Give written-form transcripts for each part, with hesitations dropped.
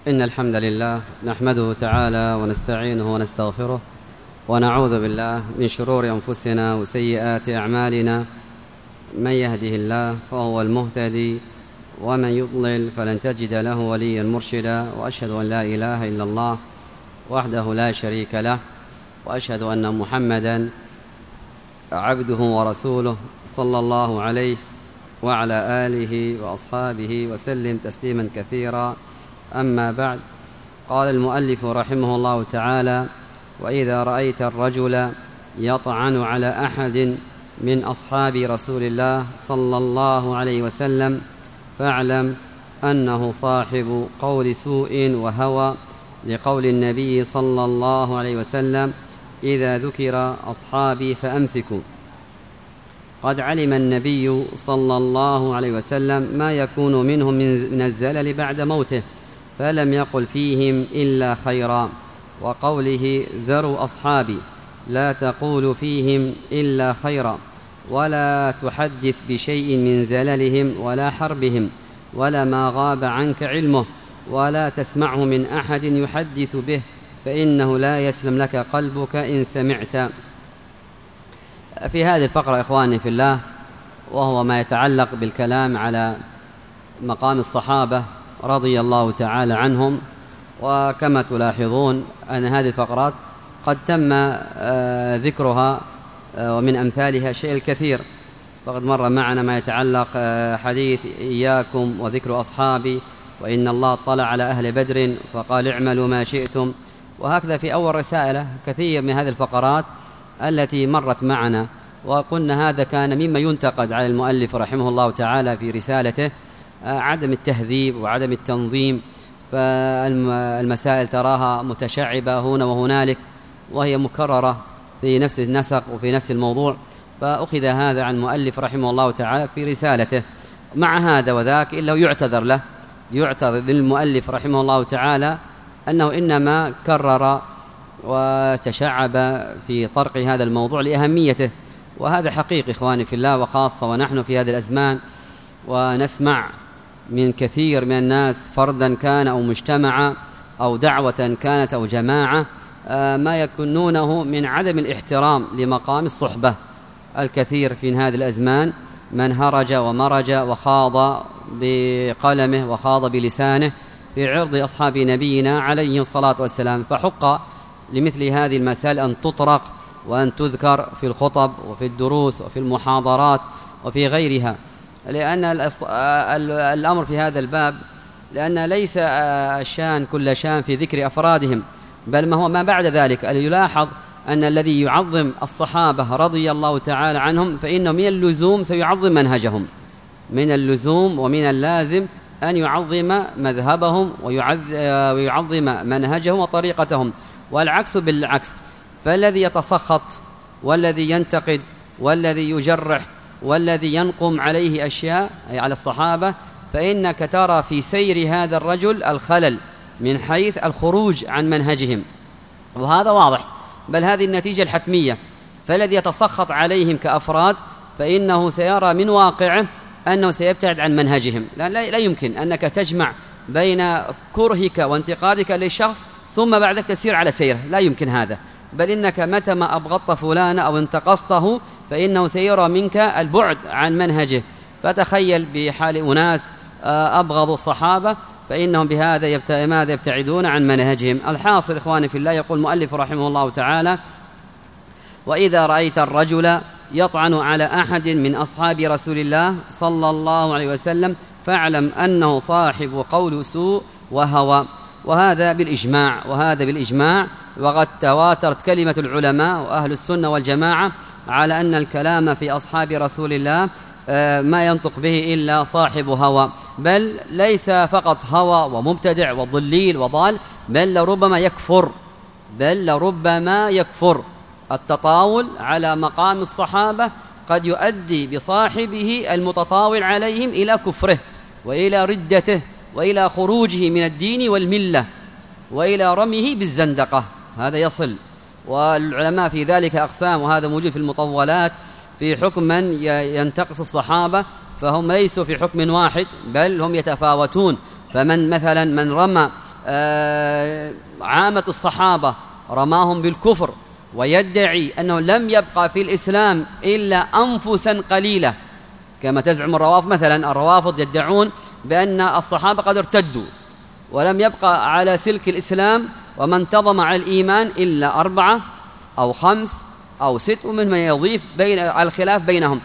إن الحمد لله نحمده تعالى ونستعينه ونستغفره ونعوذ بالله من شرور أنفسنا وسيئات أعمالنا. من يهده الله فهو المهتدي ومن يضلل فلن تجد له وليا مرشدا. وأشهد أن لا إله إلا الله وحده لا شريك له، وأشهد أن محمدا عبده ورسوله صلى الله عليه وعلى آله وأصحابه وسلم تسليما كثيرا. أما بعد، قال المؤلف رحمه الله تعالى: وإذا رأيت الرجل يطعن على أحد من أصحاب رسول الله صلى الله عليه وسلم فاعلم أنه صاحب قول سوء وهوى، لقول النبي صلى الله عليه وسلم: إذا ذكر أصحابي فأمسكوا. قد علم النبي صلى الله عليه وسلم ما يكون منهم من الزلل بعد موته، فلم يقل فيهم إلا خيرا. وقوله: ذروا أصحابي، لا تقول فيهم إلا خيرا، ولا تحدث بشيء من زللهم ولا حربهم ولا ما غاب عنك علمه، ولا تسمعه من أحد يحدث به، فإنه لا يسلم لك قلبك إن سمعت. في هذه الفقرة إخواني في الله، وهو ما يتعلق بالكلام على مقام الصحابة رضي الله تعالى عنهم. وكما تلاحظون أن هذه الفقرات قد تم ذكرها ومن أمثالها شيء الكثير. فقد مر معنا ما يتعلق حديث إياكم وذكر أصحابي، وإن الله اطلع على أهل بدر فقال اعملوا ما شئتم. وهكذا في أول رسالة كثير من هذه الفقرات التي مرت معنا، وقلنا هذا كان مما ينتقد على المؤلف رحمه الله تعالى في رسالته، عدم التهذيب وعدم التنظيم. فالمسائل تراها متشعبة هنا وهنالك، وهي مكررة في نفس النسق وفي نفس الموضوع، فأخذ هذا عن المؤلف رحمه الله تعالى في رسالته. مع هذا وذاك إلا يعتذر له، يعتذر للمؤلف رحمه الله تعالى أنه إنما كرر وتشعب في طرق هذا الموضوع لأهميته. وهذا حقيقي إخواني في الله، وخاصة ونحن في هذه الأزمان ونسمع من كثير من الناس، فردا كان أو مجتمعا أو دعوة كانت أو جماعة، ما يكونونه من عدم الاحترام لمقام الصحبة. الكثير في هذه الأزمان من هرج ومرج وخاض بقلمه وخاض بلسانه في عرض أصحاب نبينا عليه الصلاة والسلام. فحق لمثل هذه المسائل أن تطرق وأن تذكر في الخطب وفي الدروس وفي المحاضرات وفي غيرها، لأن الأمر في هذا الباب، لأن ليس الشان كل شان في ذكر أفرادهم، بل ما هو ما بعد ذلك. يلاحظ أن الذي يعظم الصحابة رضي الله تعالى عنهم فإنه من اللزوم سيعظم منهجهم، من اللزوم ومن اللازم أن يعظم مذهبهم ويعظم منهجهم وطريقتهم، والعكس بالعكس. فالذي يتسخط والذي ينتقد والذي يجرح والذي ينقم عليه أشياء أي على الصحابة، فإنك ترى في سير هذا الرجل الخلل من حيث الخروج عن منهجهم، وهذا واضح، بل هذه النتيجة الحتمية. فالذي يتسخط عليهم كأفراد فإنه سيرى من واقعه أنه سيبتعد عن منهجهم. لا يمكن أنك تجمع بين كرهك وانتقادك للشخص ثم بعدك تسير على سيره، لا يمكن هذا. بل إنك متى ما أبغضت فلانا أو انتقصته فإنه سيرى منك البعد عن منهجه. فتخيل بحال أناس أبغضوا الصحابة فإنهم بهذا يبتعدون عن منهجهم. الحاصل إخواني في الله، يقول المؤلف رحمه الله تعالى: وإذا رأيت الرجل يطعن على أحد من أصحاب رسول الله صلى الله عليه وسلم فاعلم أنه صاحب قول سوء وهوى. وهذا بالإجماع، وقد تواترت كلمة العلماء وأهل السنة والجماعة على أن الكلام في أصحاب رسول الله ما ينطق به إلا صاحب هوى، بل ليس فقط هوى ومبتدع وضليل وضال، بل لربما يكفر. التطاول على مقام الصحابة قد يؤدي بصاحبه المتطاول عليهم إلى كفره وإلى ردته وإلى خروجه من الدين والملة وإلى رميه بالزندقة، هذا يصل. والعلماء في ذلك أقسام، وهذا موجود في المطولات في حكم من ينتقص الصحابة، فهم ليسوا في حكم واحد بل هم يتفاوتون. فمن مثلا من رمى عامة الصحابة رماهم بالكفر ويدعي أنه لم يبقى في الإسلام إلا أنفسا قليلة كما تزعم الروافض مثلا. الروافض يدعون بأن الصحابة قد ارتدوا ولم يبقى على سلك الإسلام ومن انتظم على الإيمان إلا 4 أو 5 أو 6 ومن ما يضيف بين الخلاف بينهم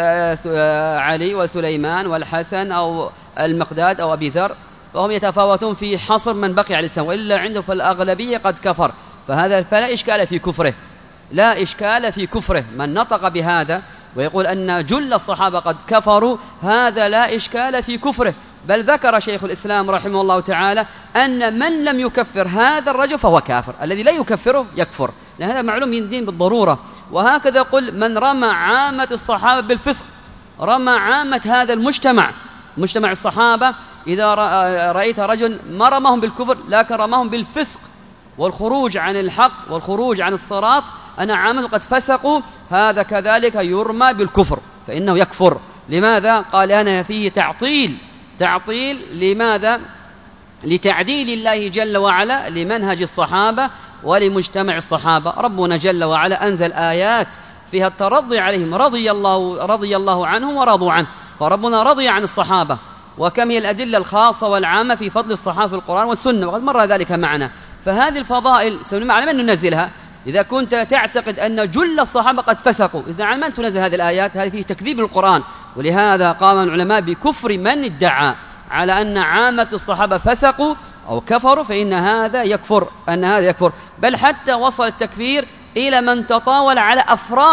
علي وسليمان والحسن أو المقداد أو أبي ذر، فهم يتفاوتون في حصر من بقي على الإسلام، وإلا عنده فالأغلبية قد كفر، فلا إشكال في كفره، لا إشكال في كفره. من نطق بهذا ويقول أن جل الصحابة قد كفروا هذا لا إشكال في كفره، بل ذكر شيخ الإسلام رحمه الله تعالى أن من لم يكفر هذا الرجل فهو كافر، الذي لا يكفره يكفر، لأن هذا معلوم من الدين بالضرورة. وهكذا قل من رمى عامة الصحابة بالفسق رمى عامة هذا المجتمع، مجتمع الصحابة. إذا رأيت رجل ما رماهم بالكفر لكن رماهم بالفسق والخروج عن الحق والخروج عن الصراط، أنا عامة قد فسقوا، هذا كذلك يرمى بالكفر فإنه يكفر. لماذا؟ قال أنا فيه تعطيل لماذا؟ لتعديل الله جل وعلا لمنهج الصحابة ولمجتمع الصحابة. ربنا جل وعلا أنزل آيات فيها الترضي عليهم، رضي الله عنهم ورضوا عنه، فربنا رضي عن الصحابة، وكم هي الأدلة الخاصة والعامة في فضل الصحابة في القرآن والسنة، وقد مر ذلك معنا. فهذه الفضائل على من ننزلها؟ إذا كنت تعتقد أن جل الصحابة قد فسقوا، إذا عن من تنزل هذه الآيات؟ هذه فيه تكذيب القرآن. ولهذا قام العلماء بكفر من ادعى على أن عامة الصحابة فسقوا أو كفروا، فإن هذا يكفر، أن هذا يكفر. بل حتى وصل التكفير إلى من تطاول على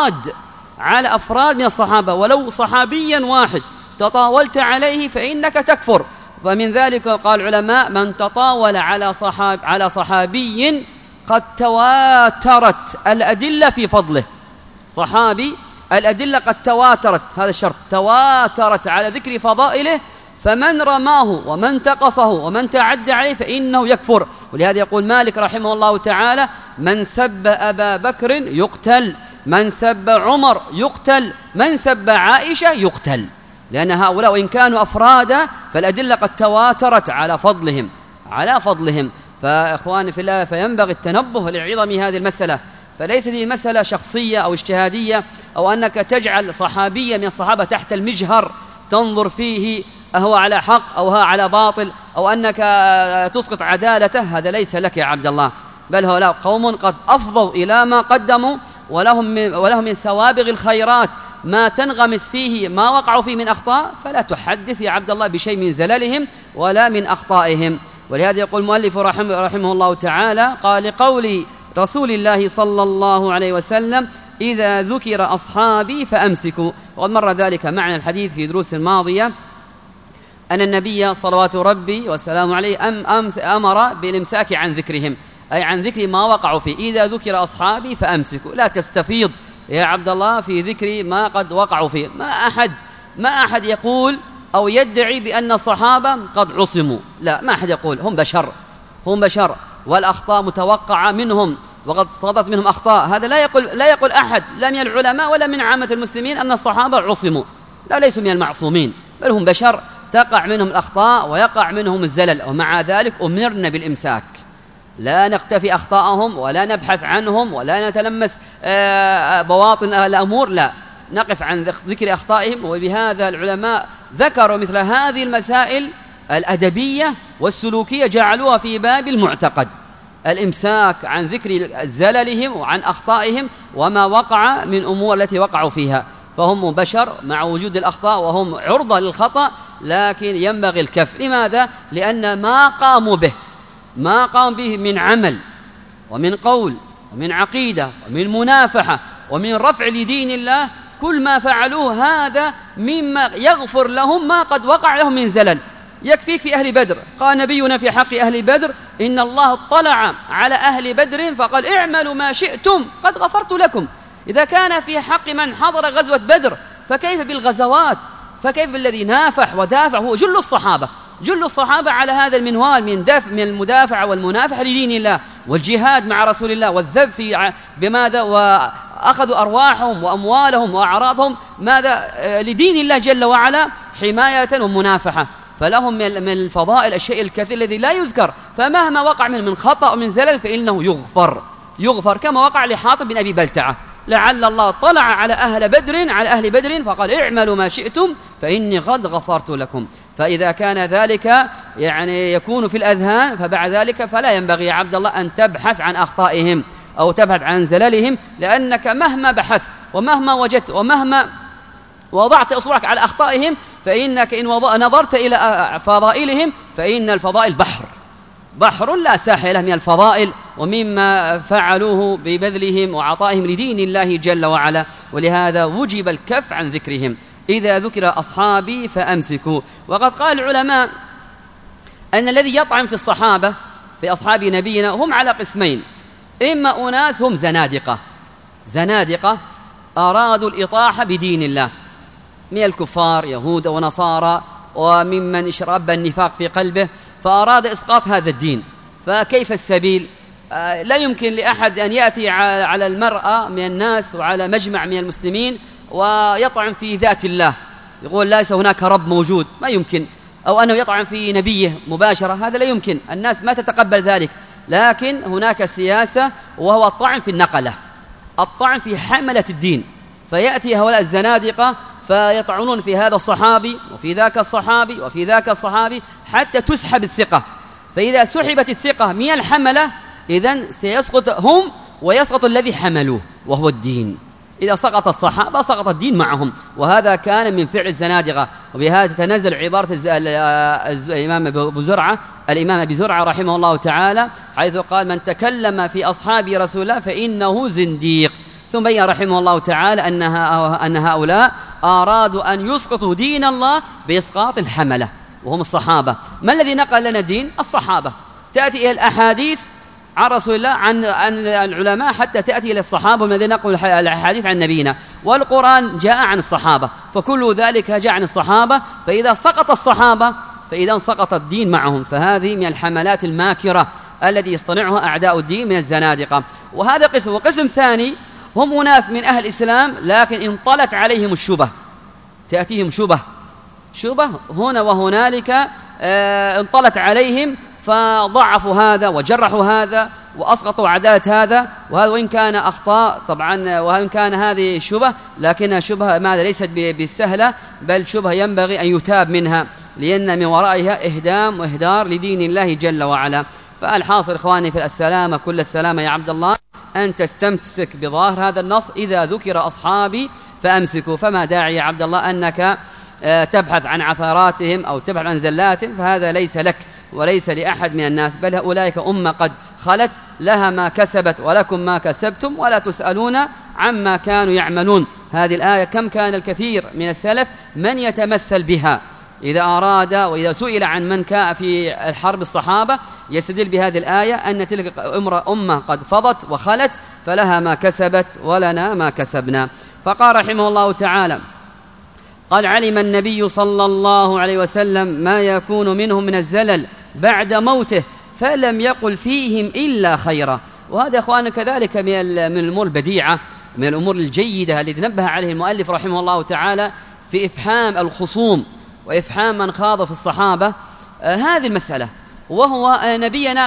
أفراد من الصحابة، ولو صحابيا واحد تطاولت عليه فإنك تكفر. ومن ذلك قال العلماء من تطاول على صحابي قد تواترت الأدلة في فضله، صحابي الأدلة قد تواترت، هذا الشرط تواترت على ذكر فضائله، فمن رماه ومن تقصه ومن تعدى عليه فإنه يكفر. ولهذا يقول مالك رحمه الله تعالى من سب أبا بكر يقتل، من سب عمر يقتل، من سب عائشة يقتل، لأن هؤلاء وإن كانوا أفرادا فالأدلة قد تواترت على فضلهم. فإخواني في الله، فينبغي التنبه لعظم هذه المسألة، فليس دي مسألة شخصية أو اجتهادية أو أنك تجعل صحابية من الصحابة تحت المجهر تنظر فيه أهو على حق أو هو على باطل، أو أنك تسقط عدالته، هذا ليس لك يا عبد الله، بل هؤلاء قوم قد أفضوا إلى ما قدموا، ولهم من سوابغ الخيرات ما تنغمس فيه ما وقعوا فيه من أخطاء، فلا تحدث يا عبد الله بشيء من زللهم ولا من أخطائهم. ولهذا يقول المؤلف رحمه الله تعالى قال قول رسول الله صلى الله عليه وسلم إذا ذكر أصحابي فأمسكوا. وقد مر ذلك معنى الحديث في دروس الماضية أن النبي صلوات ربي والسلام عليه أمر بالإمساك عن ذكرهم، أي عن ذكر ما وقعوا فيه. إذا ذكر أصحابي فأمسكوا، لا تستفيض يا عبد الله في ذكر ما قد وقعوا فيه. ما أحد يقول أو يدعي بأن الصحابة قد عصموا، لا، ما أحد يقول، هم بشر والأخطاء متوقعة منهم وقد صدت منهم أخطاء. هذا لا يقول أحد لا من العلماء ولا من عامة المسلمين أن الصحابة عصموا، لا، ليسوا من المعصومين، بل هم بشر تقع منهم الأخطاء ويقع منهم الزلل، ومع ذلك أمرنا بالإمساك، لا نقتفي أخطاءهم ولا نبحث عنهم ولا نتلمس بواطن الأمور، لا، نقف عن ذكر أخطائهم. وبهذا العلماء ذكروا مثل هذه المسائل الأدبية والسلوكية جعلوها في باب المعتقد، الإمساك عن ذكر زللهم وعن أخطائهم وما وقع من أمور التي وقعوا فيها. فهم بشر مع وجود الأخطاء وهم عرضة للخطأ، لكن ينبغي الكف. لماذا؟ لأن ما قاموا به من عمل ومن قول ومن عقيدة ومن منافحة ومن رفع لدين الله، كل ما فعلوه هذا مما يغفر لهم ما قد وقع لهم من زلل. يكفيك في أهل بدر، قال نبينا في حق أهل بدر إن الله اطلع على أهل بدر فقال اعملوا ما شئتم قد غفرت لكم. إذا كان في حق من حضر غزوة بدر فكيف بالغزوات؟ فكيف بالذي نافح ودافع؟ هو جل الصحابة على هذا المنوال من المدافع والمنافح لدين الله والجهاد مع رسول الله والذب في بماذا؟ وأخذوا أرواحهم وأموالهم وأعراضهم ماذا؟ لدين الله جل وعلا حماية ومنافحة. فلهم من الفضائل الشيء الكثير الذي لا يذكر، فمهما وقع من خطأ ومن زلل فإنه يغفر كما وقع لحاطب بن أبي بلتعة، لعل الله طلع على أهل بدر فقال اعملوا ما شئتم فإني قد غفرت لكم. فإذا كان ذلك يعني يكون في الأذهان، فبعد ذلك فلا ينبغي يا عبد الله أن تبحث عن أخطائهم أو تبحث عن زللهم، لأنك مهما بحثت ومهما وجدت ومهما وضعت إصبعك على أخطائهم فإنك إن نظرت إلى فضائلهم فإن الفضائل بحر لا ساحل له من الفضائل ومما فعلوه ببذلهم وعطائهم لدين الله جل وعلا. ولهذا وجب الكف عن ذكرهم. إذا ذكر أصحابي فأمسكوا. وقد قال العلماء أن الذي يطعن في الصحابة في أصحاب نبينا هم على قسمين: إما أناس هم زنادقة أرادوا الإطاحة بدين الله من الكفار يهود ونصارى وممن اشرب النفاق في قلبه، فأراد إسقاط هذا الدين. فكيف السبيل؟ لا يمكن لأحد أن يأتي على المرأة من الناس وعلى مجمع من المسلمين ويطعن في ذات الله، يقول ليس هناك رب موجود، ما يمكن، أو أنه يطعن في نبيه مباشرة، هذا لا يمكن، الناس ما تتقبل ذلك. لكن هناك سياسة وهو الطعن في النقلة، الطعن في حملة الدين، فيأتي هؤلاء الزنادقة فيطعنون في هذا الصحابي وفي ذاك الصحابي وفي ذاك الصحابي حتى تسحب الثقة. فإذا سحبت الثقة من الحملة إذن سيسقط هم ويسقط الذي حملوه وهو الدين. إذا سقط الصحابة سقط الدين معهم، وهذا كان من فعل الزنادقة. وبهذا تتنزل عبارة الإمام أبي زرعة رحمه الله تعالى، حيث قال: من تكلم في أصحاب رسول الله فإنه زنديق. ثم بين رحمه الله تعالى أن هؤلاء أرادوا أن يسقطوا دين الله بإسقاط الحملة وهم الصحابة. ما الذي نقل لنا الدين؟ الصحابة. تأتي إلى الأحاديث عن رسول الله عن العلماء حتى تأتي إلى الصحابة الذين نقلوا الأحاديث عن نبينا، والقرآن جاء عن الصحابة، فكل ذلك جاء عن الصحابة. فإذا سقط الصحابة فإذا سقط الدين معهم. فهذه من الحملات الماكرة التي يصطنعها أعداء الدين من الزنادقة. وهذا قسم. وقسم ثاني هم أناس من أهل الإسلام لكن انطلت عليهم الشبه، تأتيهم شبه هنا وهنالك، انطلت عليهم فضعفوا هذا وجرحوا هذا وأسقطوا عدالة هذا. وهذا وإن كان أخطاء طبعا، وإن كان هذه شبه، لكنها شبه ماذا ليست بالسهلة، بل شبه ينبغي أن يتاب منها، لأن من ورائها إهدام وإهدار لدين الله جل وعلا. فالحاصل إخواني في السلامة، كل السلامة يا عبد الله، أن تستمسك بظاهر هذا النص: إذا ذكر أصحابي فأمسكوا. فما داعي يا عبد الله أنك تبحث عن عثراتهم أو تبحث عن زلاتهم، فهذا ليس لك وليس لأحد من الناس، بل أولئك أمة قد خلت، لها ما كسبت ولكم ما كسبتم ولا تسألون عما كانوا يعملون. هذه الآية كم كان الكثير من السلف من يتمثل بها إذا أراد وإذا سئل عن من كان في الحرب الصحابة يستدل بهذه الآية أن تلك أمة قد فضت وخلت، فلها ما كسبت ولنا ما كسبنا. فقال رحمه الله تعالى: قد علم النبي صلى الله عليه وسلم ما يكون منهم من الزلل بعد موته فلم يقل فيهم إلا خيرا. وهذا أخوانا كذلك من الأمور البديعة، من الأمور الجيدة التي نبه عليه المؤلف رحمه الله تعالى في إفحام الخصوم وإفحام من خاض في الصحابة هذه المسألة. وهو نبينا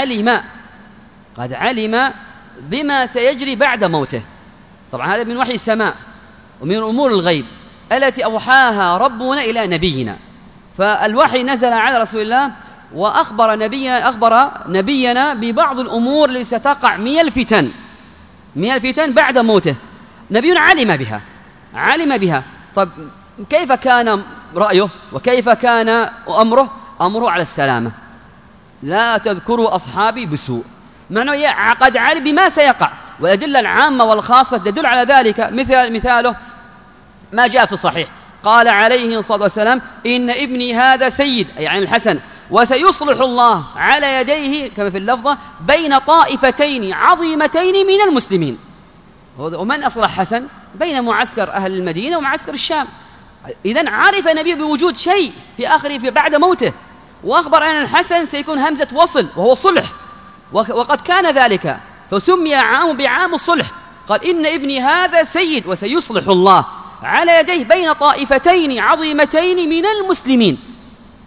قد علم بما سيجري بعد موته. طبعا هذا من وحي السماء ومن أمور الغيب التي أوحاها ربنا إلى نبينا. فالوحي نزل على رسول الله وأخبر نبينا ببعض الأمور التي ستقع من الفتن بعد موته. نبينا علم بها. طب كيف كان رأيه وكيف كان أمره على السلامة؟ لا تذكروا أصحابي بسوء، معناه قد علم بما سيقع، والأدلة العامة والخاصة تدل على ذلك. مثاله ما جاء في الصحيح، قال عليه الصلاة والسلام: إن ابني هذا سيد، أي عن الحسن، وسيصلح الله على يديه كما في اللفظة بين طائفتين عظيمتين من المسلمين. ومن أصلح حسن؟ بين معسكر أهل المدينة ومعسكر الشام. إذن عرف النبي بوجود شيء في آخره في بعد موته، وأخبر أن الحسن سيكون همزة وصل وهو صلح، وقد كان ذلك، فسمي عام بعام الصلح. قال: إن ابني هذا سيد وسيصلح الله على يديه بين طائفتين عظيمتين من المسلمين.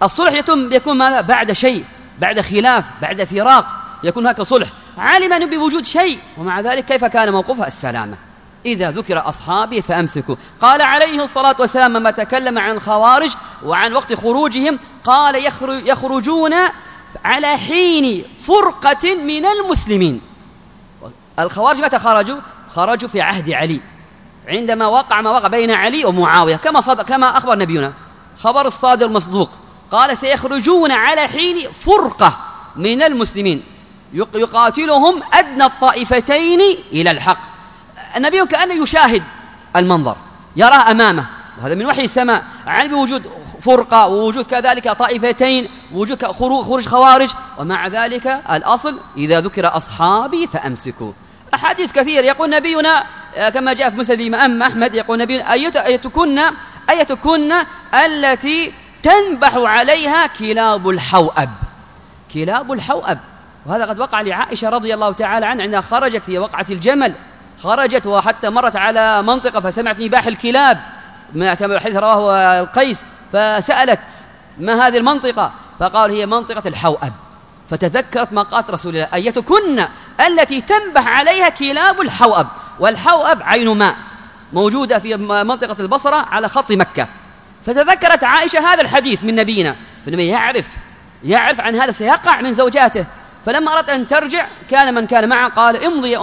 الصلح يكون ماذا؟ بعد شيء، بعد خلاف، بعد فراق، يكون هكذا صلح. علم بوجود شيء ومع ذلك كيف كان موقفها؟ السلامة. إذا ذكر أصحابي فأمسكوا. قال عليه الصلاة والسلام لما تكلم عن الخوارج وعن وقت خروجهم قال يخرجون على حين فرقة من المسلمين. الخوارج متى خرجوا؟ خرجوا في عهد علي، عندما وقع ما وقع بين علي ومعاوية، كما أخبر نبينا خبر الصادق المصدوق، قال سيخرجون على حين فرقة من المسلمين يقاتلهم أدنى الطائفتين إلى الحق. النبي كأنه يشاهد المنظر، يراه أمامه، وهذا من وحي السماء، عن بوجود فرقة ووجود كذلك طائفتين ووجود خروج خوارج، ومع ذلك الأصل إذا ذكر أصحابي فأمسكوا. أحاديث كثير يقول نبينا كما جاء في مسند الإمام أحمد، يقول نبينا أيتكن التي تنبح عليها كلاب الحوأب. كلاب الحوأب، وهذا قد وقع لعائشة رضي الله تعالى عنها عندما خرجت في وقعة الجمل، خرجت وحتى مرت على منطقة فسمعت نباح الكلاب كما الحديث رواه القيس، فسألت ما هذه المنطقة؟ فقال هي منطقة الحوأب، فتذكرت ما قالت رسول الله أيتكن التي تنبح عليها كلاب الحوأب. والحوأب عين ماء موجودة في منطقة البصرة على خط مكة، فتذكرت عائشة هذا الحديث من نبينا، فالنبي يعرف عن هذا سيقع من زوجاته، فلما أردت أن ترجع كان من كان معه قال امضي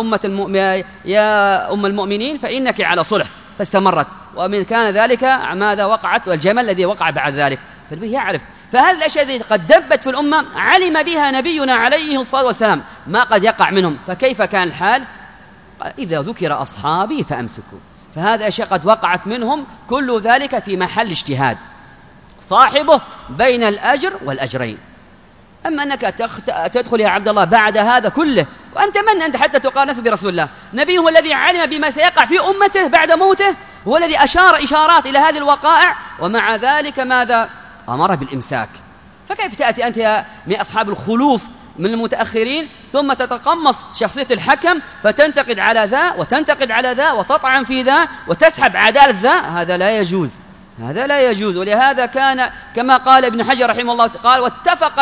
يا أم المؤمنين فإنك على صلح، فاستمرت، ومن كان ذلك ماذا وقعت والجمل الذي وقع بعد ذلك. فالنبي يعرف، فهذه الأشياء التي قد دبت في الأمة علم بها نبينا عليه الصلاة والسلام ما قد يقع منهم، فكيف كان الحال؟ إذا ذكر أصحابي فأمسكوا. فهذا أشياء قد وقعت منهم، كل ذلك في محل اجتهاد صاحبه بين الأجر والأجرين. أما أنك تدخل يا عبد الله بعد هذا كله، وأنت من أنت حتى تقارن برسول الله؟ نبي هو الذي علم بما سيقع في أمته بعد موته، هو الذي أشار إشارات إلى هذه الوقائع، ومع ذلك ماذا؟ أمر بالإمساك. فكيف تأتي أنت من أصحاب الخلوف من المتأخرين ثم تتقمص شخصية الحكم فتنتقد على ذا وتنتقد على ذا وتطعن في ذا وتسحب عدالة ذا؟ هذا لا يجوز، هذا لا يجوز. ولهذا كان كما قال ابن حجر رحمه الله قال واتفق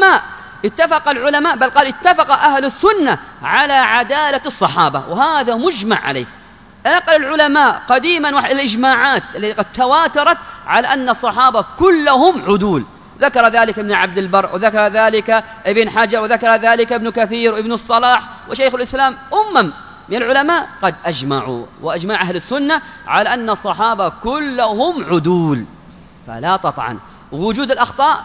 العلماء بل قال اتفق أهل السنة على عدالة الصحابة، وهذا مجمع عليه. نقل العلماء قديما الإجماعات التي قد تواترت على أن الصحابة كلهم عدول، ذكر ذلك ابن عبد البر وذكر ذلك ابن حجر وذكر ذلك ابن كثير وابن الصلاح وشيخ الإسلام. من العلماء قد أجمعوا وأجمع أهل السنة على أن الصحابة كلهم عدول، فلا تطعن. وجود الأخطاء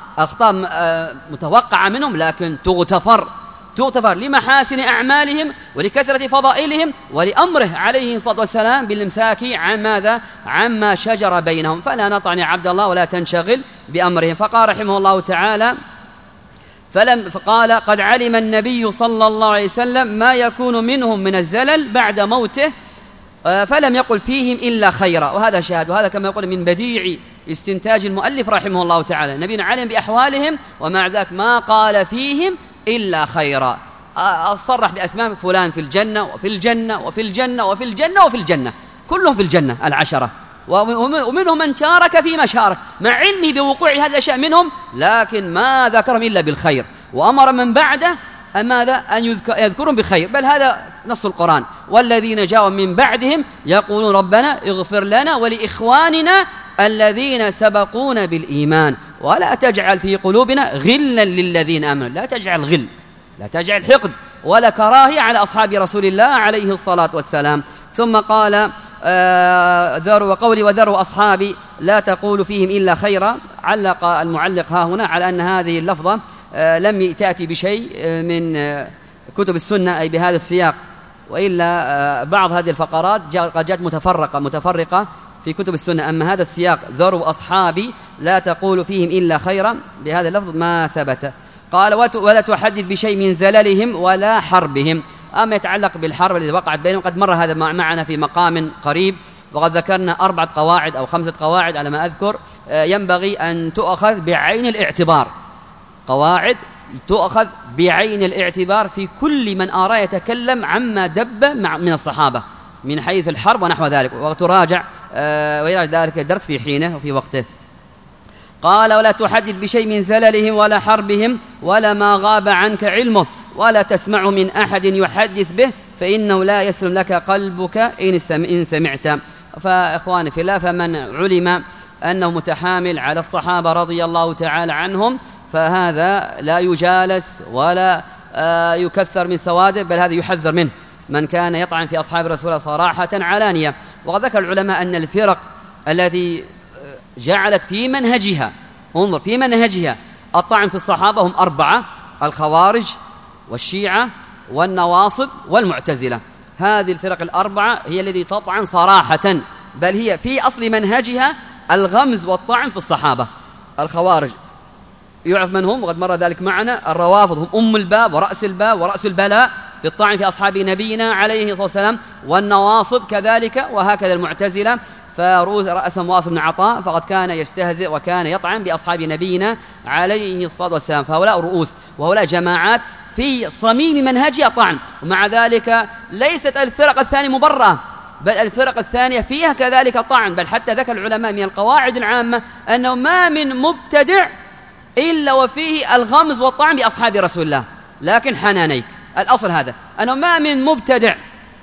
متوقعة منهم، لكن تغتفر لمحاسن أعمالهم ولكثرة فضائلهم ولأمره عليه الصلاة والسلام بالإمساك عن ماذا؟ عما شجر بينهم. فلا نطعن يا عبد الله ولا تنشغل بأمرهم. فقال رحمه الله تعالى فقال قد علم النبي صلى الله عليه وسلم ما يكون منهم من الزلل بعد موته فلم يقل فيهم إلا خيرا. وهذا شاهد، وهذا كما يقول من بديع استنتاج المؤلف رحمه الله تعالى. نبينا علم بأحوالهم ومع ذلك ما قال فيهم إلا خيرا، صرح بأسماء فلان في الجنة وفي الجنة وفي الجنة وفي الجنة وفي الجنة، كلهم في الجنة العشرة، ومنهم من شارك فيما شارك مع علمه بوقوع هذه الأشياء منهم، لكن ما ذكرهم إلا بالخير، وأمر من بعده ماذا؟ أن يذكرهم بخير. بل هذا نص القرآن والذين جاءوا من بعدهم يقولون ربنا اغفر لنا ولإخواننا الذين سبقونا بالإيمان ولا تجعل في قلوبنا غلا للذين آمنوا. لا تجعل غل، لا تجعل حقد ولا كراهية على أصحاب رسول الله عليه الصلاة والسلام. ثم قال وذروا أصحابي لا تقول فيهم إلا خيرا. علق المعلق ها هنا على أن هذه اللفظة لم تأتي بشيء من كتب السنة أي بهذا السياق، وإلا بعض هذه الفقرات قد جاءت متفرقة في كتب السنة. أما هذا السياق ذروا أصحابي لا تقول فيهم إلا خيرا بهذا اللفظ ما ثبت. قال ولا تحدث بشيء من زللهم ولا حربهم. أما يتعلق بالحرب التي وقعت بينهم قد مر هذا معنا في مقام قريب، وقد ذكرنا 4 قواعد أو 5 قواعد على ما أذكر ينبغي أن تؤخذ بعين الاعتبار، قواعد تؤخذ بعين الاعتبار في كل من أرى يتكلم عما دب من الصحابة من حيث الحرب ونحو ذلك، وتراجع ويراجع ذلك الدرس في حينه وفي وقته. قال ولا تحدث بشيء من زللهم ولا حربهم ولا ما غاب عنك علمه ولا تسمع من أحد يحدث به فإنه لا يسلم لك قلبك إن سمعت. فإخواني في الله، فمن علم أنه متحامل على الصحابة رضي الله تعالى عنهم فهذا لا يجالس ولا يكثر من سواده، بل هذا يحذر منه من كان يطعن في أصحاب رسول الله صراحة علانية. وقد ذكر العلماء أن الفرق التي جعلت في منهجها، انظر، في منهجها الطعن في الصحابة هم 4: الخوارج والشيعة والنواصب والمعتزلة. هذه الفرق 4 هي التي تطعن صراحة، بل هي في أصل منهجها الغمز والطعن في الصحابة. الخوارج يعرف من هم، وقد مر ذلك معنا. الروافض هم أم الباب ورأس الباب ورأس البلاء في الطعن في أصحاب نبينا عليه الصلاة والسلام، والنواصب كذلك، وهكذا المعتزلة. فرأسهم واصل بن عطاء فقد كان يستهزئ وكان يطعن بأصحاب نبينا عليه الصلاة والسلام. فهؤلاء رؤوس وهؤلاء جماعات في صميم منهجها طعن، ومع ذلك ليست الفرق الثانية مبرأة، بل الفرق الثانية فيها كذلك طعن. بل حتى ذكر العلماء من القواعد العامة أنه ما من مبتدع إلا وفيه الغمز والطعن بأصحاب رسول الله، لكن حنانيك الأصل هذا، أنه ما من مبتدع،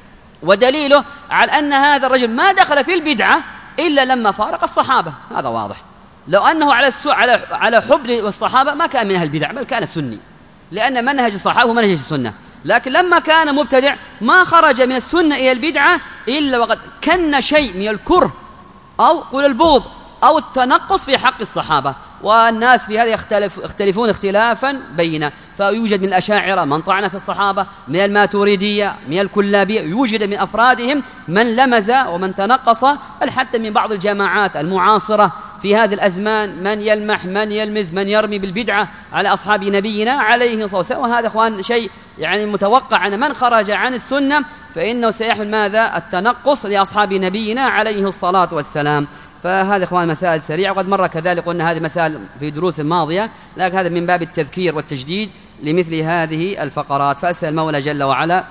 ودليله على أن هذا الرجل ما دخل في البدعة إلا لما فارق الصحابة. هذا واضح. لو أنه على حب الصحابة ما كان من أهل البدع، بل كان سني، لأن منهج الصحابة ومنهج السنة. لكن لما كان مبتدع ما خرج من السنة إلى البدعة إلا وقد كن شيء من الكره أو قل البغض أو التنقص في حق الصحابة. والناس في هذا يختلفون اختلافا بينا، فيوجد من الأشاعرة من طعن في الصحابة، من الماتوريدية، من الكلابية، يوجد من أفرادهم من لمز ومن تنقص، بل حتى من بعض الجماعات المعاصرة في هذه الأزمان من يلمح، من يلمز، من يرمي بالبدعة على أصحاب نبينا عليه الصلاة والسلام. وهذا إخوان شيء يعني متوقع أن من خرج عن السنة فإنه سيحمل ماذا؟ التنقص لأصحاب نبينا عليه الصلاة والسلام. فهذا إخوان مسائل سريعة، وقد مر كذلك قلنا هذه مسائل في دروس ماضية، لكن هذا من باب التذكير والتجديد لمثل هذه الفقرات. فأسأل المولى جل وعلا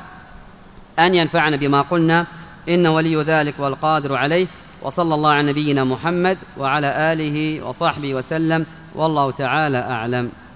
أن ينفعنا بما قلنا، إن ولي ذلك والقادر عليه. وصلى الله على نبينا محمد وعلى آله وصحبه وسلم، والله تعالى أعلم.